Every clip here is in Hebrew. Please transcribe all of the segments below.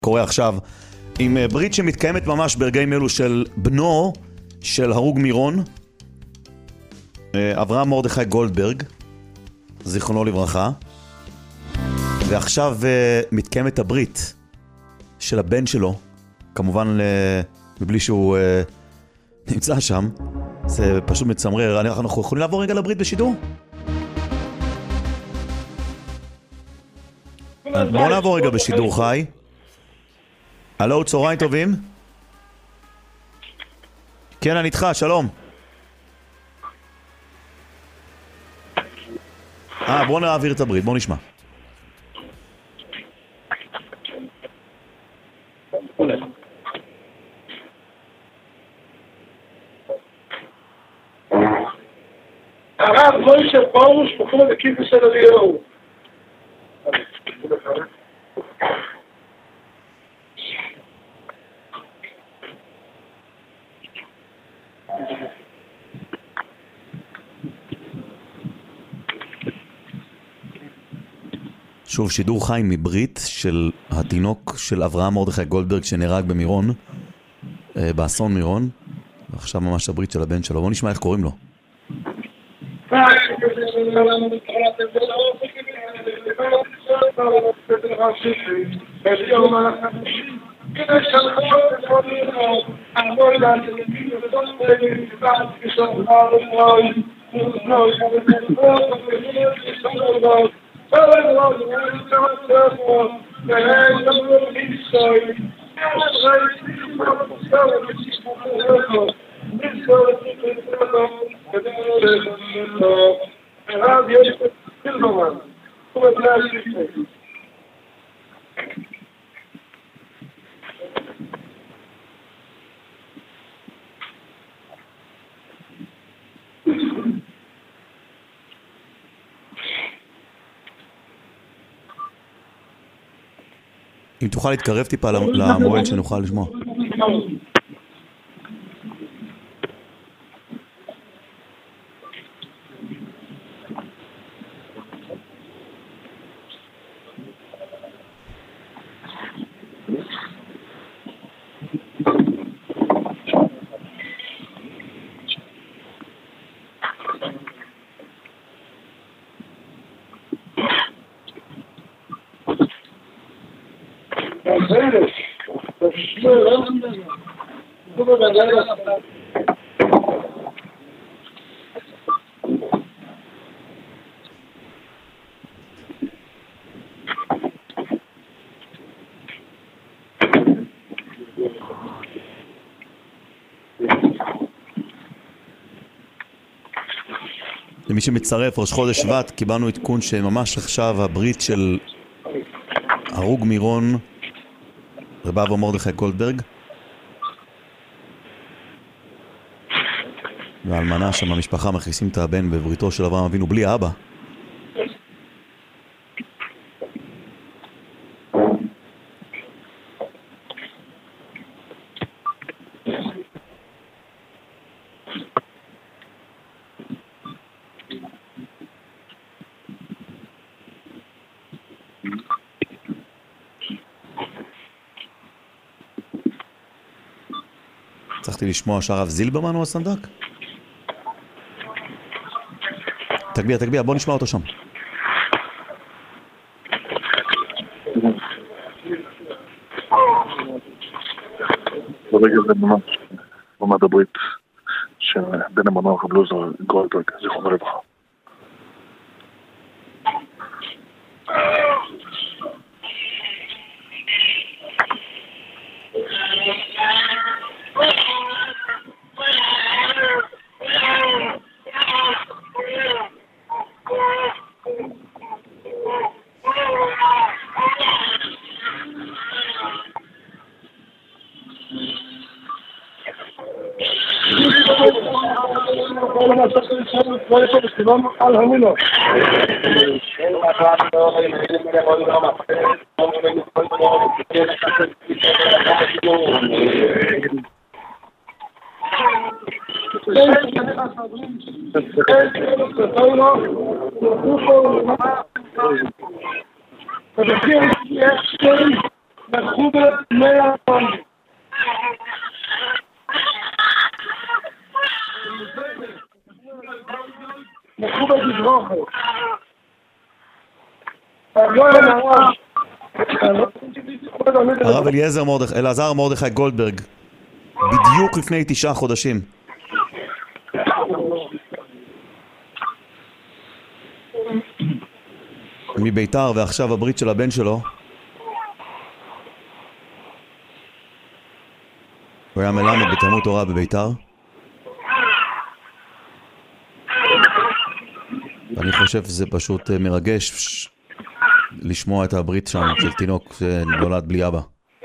קורה עכשיו עם ברית שמתקיימת ממש ברגעים אלו של בנו של הרוג מירון, אברהם מרדכי גולדברג, זיכרונו לברכה. ועכשיו מתקיימת הברית של הבן שלו, כמובן מבלי שהוא נמצא שם. זה פשוט מצמרר. אנחנו יכולים לעבור רגע לברית בשידור? בואו נעבור רגע בשידור חי. הלו, צהריים טובים. כן, אני איתך, שלום. בואו נעביר את הברית, בואו נשמע. הרב מוישה פרוש בחור לכיפה של אליהו. שוב שידור חי מברית של התינוק של אברהם מרדכי גולדברג שנהרג במירון, באסון מירון. עכשיו ממש הברית של הבן שלו. בואו נשמע איך קוראים לו. אם תוכל להתקרב טיפה למועד שנוכל לשמוע. למי שמצטרף, ראש חודש שבט, קיבלנו עדכון שממש עכשיו הברית של הרוג מירון, רב אברהם מרדכי גולדברג, והאלמנה שם, המשפחה מכניסים את הבן בבריתו של אברהם אבינו בלי האבא. צריכתי לשמוע שהרב זילברמן הוא הסנדק? תגביה, בוא נשמע אותו שם. ברגע זה ממש במד הברית של בן המנוח הבלוזר גולדברג, זיכרונו לברכה. על המילה. מכובד 100 פעם. מכובד יברוכו. הרב אלעזר מרדכי גולדברג, בדיוק לפני 9 חודשים. מביתר, ועכשיו הברית של הבן שלו. הוא היה מלמד בתלמוד תורה בביתר. ואני חושב שזה פשוט מרגש לשמוע את הברית שם של תינוק שנולד בלי אבא.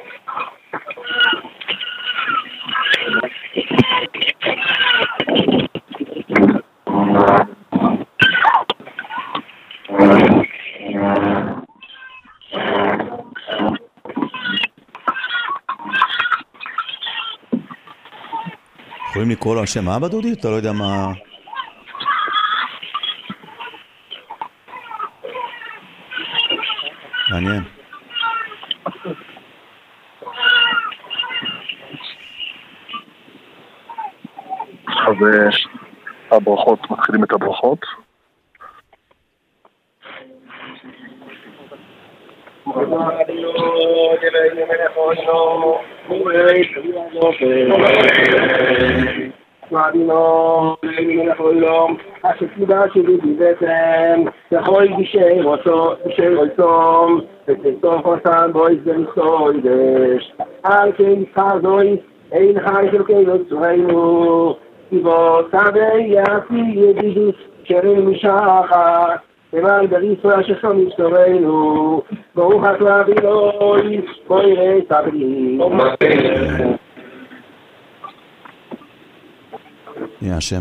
יכולים לקרוא לו על שם אבא, דודי? אתה לא יודע מה... מעניין. אז הברכות, מתחילים את הברכות. מעדינו, מלך עולם, השתודה שלי בבטן, לכל בשי רצום, ותסוף חוסן בויס ונסוידש, על כן יזכזוי, אין חי של קהילות צורנו, כיבו סבי יעשי ידידוס, שרים משחר, למען בריסו השכם ישתורנו, ברוך אתה בילוי, בואי ראה סברי. יהיה השם.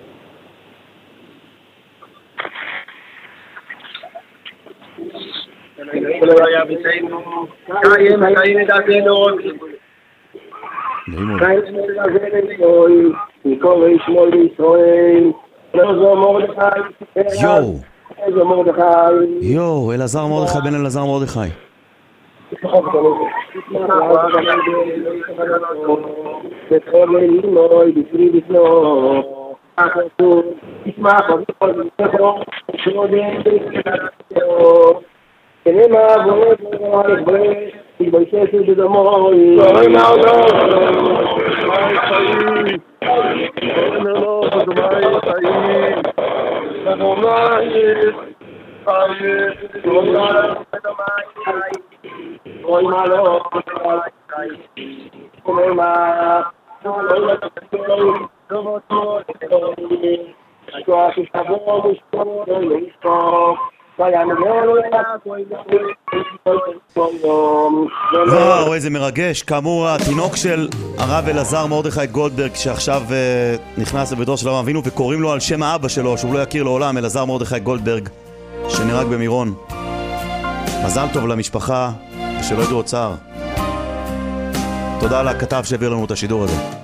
יואו, אלעזר מרדכי בן אלעזר מרדכי. וואו, איזה מרגש. כאמור, התינוק של הרב אלעזר מרדכי גולדברג שעכשיו נכנס לביתו של אברהם אבינו, וקוראים לו על שם האבא שלו שהוא לא יכיר לעולם, אלעזר מרדכי גולדברג, שנהרג במירון. מזל טוב למשפחה ושלא ידעו עוד צער. תודה לכתב שהעביר לנו את השידור הזה.